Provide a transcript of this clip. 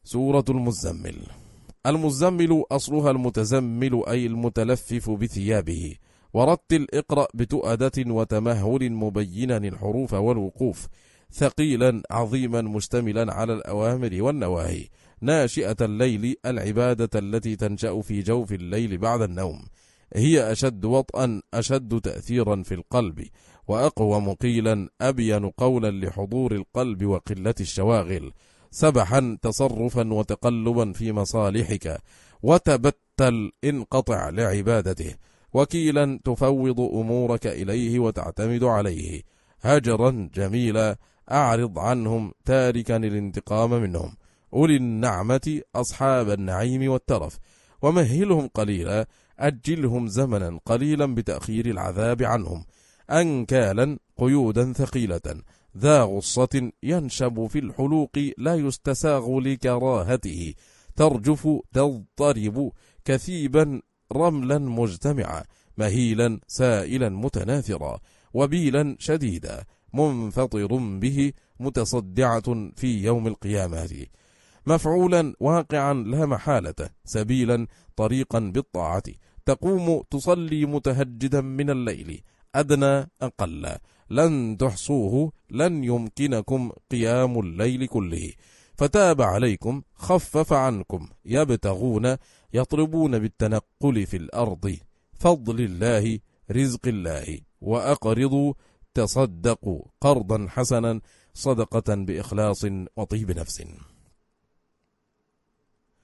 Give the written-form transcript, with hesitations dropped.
سورة المزمل. المزمل أصلها المتزمل أي المتلفف بثيابه. ورتل اقرأ بتؤدة وتمهل مبينا الحروف والوقوف. ثقيلا عظيما مشتملا على الأوامر والنواهي. ناشئة الليل العبادة التي تنشأ في جوف الليل بعد النوم. هي أشد وطئا أشد تأثيرا في القلب، وأقوم قيلا أبين قولا لحضور القلب وقلة الشواغل. سبحا تصرفا وتقلبا في مصالحك، وتبتل انقطع لعبادته. وكيلا تفوض أمورك إليه وتعتمد عليه. هجرا جميلا أعرض عنهم تاركا الانتقام منهم. أولي النعمة أصحاب النعيم والترف. ومهلهم قليلا أجلهم زمنا قليلا بتأخير العذاب عنهم. أنكالا قيودا ثقيلة ذا غصة ينشب في الحلوق لا يستساغ لكراهته. ترجف تضطرب كثيبا رملا مجتمعا. مهيلا سائلا متناثرا. وبيلا شديدا منفطر به متصدعة في يوم القيامة. مفعولا واقعا لا محالة. سبيلا طريقا بالطاعة. تقوم تصلي متهجدا من الليل. أدنى أقل لن تحصوه لن يمكنكم قيام الليل كله. فتاب عليكم خفف عنكم. يبتغون يطلبون بالتنقل في الأرض. فضل الله رزق الله. وأقرضوا تصدقوا قرضا حسنا صدقة بإخلاص وطيب نفس.